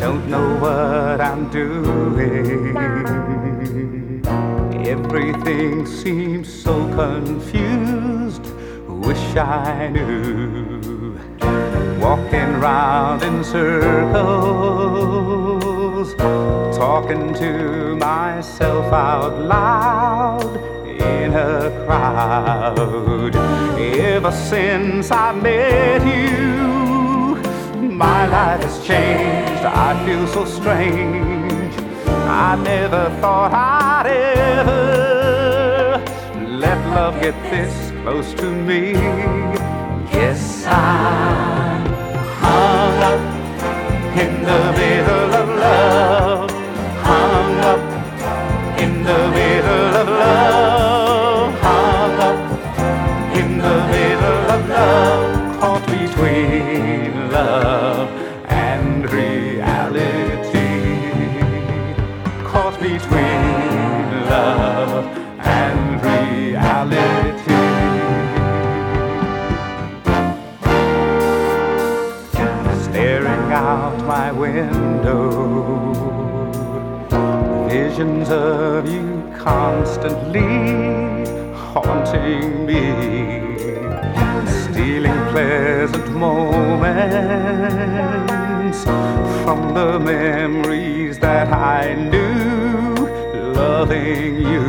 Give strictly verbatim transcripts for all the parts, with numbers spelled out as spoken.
don't know what I'm doing. Everything seems so confused. Wish I knew. Walking round in circles, talking to myself out loud in a crowd. Ever since I met you, my life has changed. I feel so strange. I never thought I'd ever let love get this close to me. Yes, I'm hung up in the middle of love. Hung up in the middle of love. Hung up in the middle of love. Caught between love and reality. Caught between love and reality. Staring out my window, visions of you constantly haunting me, stealing pleasant moments from the memories that I knew loving you.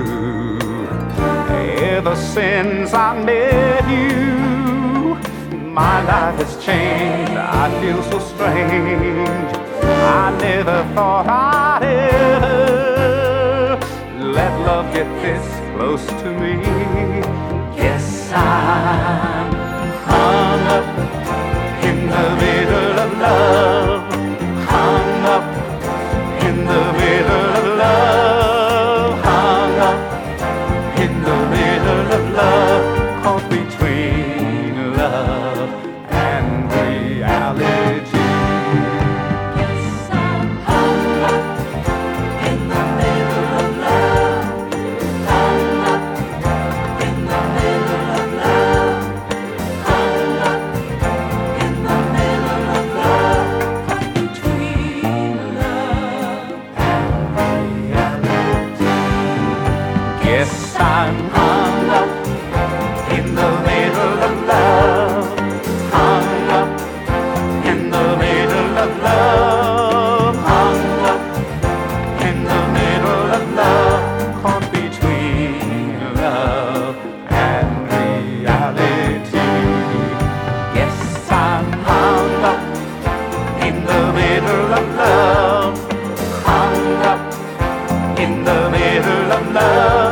Ever since I met you, my life has changed. I feel so strange. I never thought I'd ever let love get this close to me. Yes, I'm hung up in the middle of love. Hung up in the middle of love. Hung up in the middle of love. Caught between love and reality. Yes, I'm hung up in the middle of love. Hung up in the middle of love. Hung up in the middle of love. Caught between love and reality. Yes, I'm hung up in the middle of love. Hung up in the middle of love. Hung up in the middle of love. Caught between love and reality. Yes, I'm hung up in the middle of love. Hung up in the middle of love.